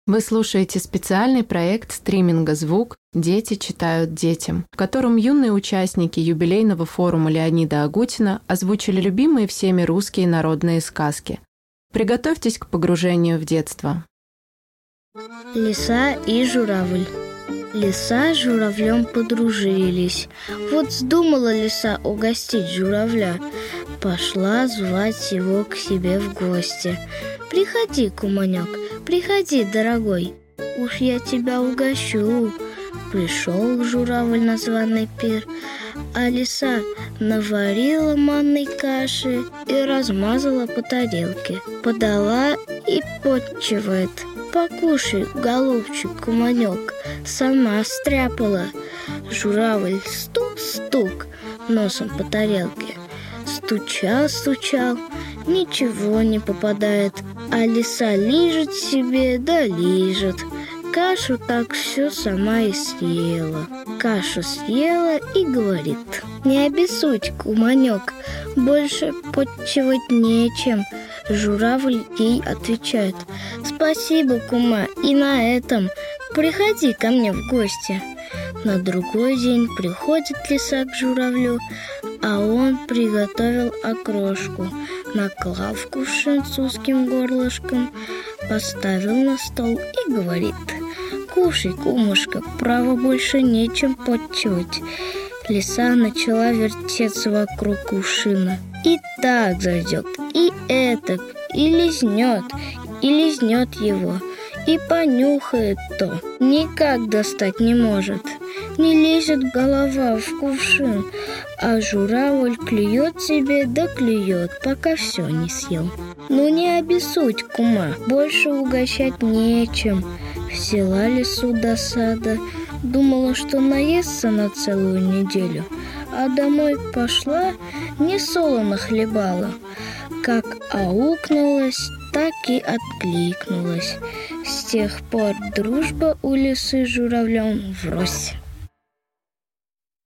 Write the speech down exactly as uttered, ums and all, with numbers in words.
Вы слушаете специальный проект стриминга «Звук. Дети читают детям», в котором юные участники юбилейного форума Леонида Агутина озвучили любимые всеми русские народные сказки. Приготовьтесь к погружению в детство. Лиса и журавль. Лиса с журавлем подружились. Вот вздумала лиса угостить журавля. Пошла звать его к себе в гости. «Приходи, куманек, приходи, дорогой, уж я тебя угощу». Пришел журавль на званый пир, а лиса наварила манной каши и размазала по тарелке. Подала и подчивает. «Покушай, голубчик, куманек», сама стряпала. Журавль стук-стук носом по тарелке. Стучал-стучал, ничего не попадает, а лиса лижет себе, да лижет. Кашу так все сама и съела. Кашу съела и говорит: «Не обессудь, куманек, больше подчивать нечем». Журавль ей отвечает: «Спасибо, кума, и на этом. Приходи ко мне в гости». На другой день приходит лиса к журавлю, а он приготовил окрошку, наклав кувшин с узким горлышком, поставил на стол и говорит: «Кушай, кумушка, право больше нечем подчивать». Лиса начала вертеться вокруг кувшина. И так зайдет, и этак, и лизнет, и лизнет его, и понюхает то. Никак достать не может. Не лезет голова в кувшин, а журавль клюет себе да клюет, пока все не съел. «Ну не обессудь, кума, больше угощать нечем». Взяла лису досада, думала, что наестся на целую неделю, а домой пошла, не солоно хлебала. Как аукнулась, так и откликнулась. С тех пор дружба у лисы с журавлем врозь.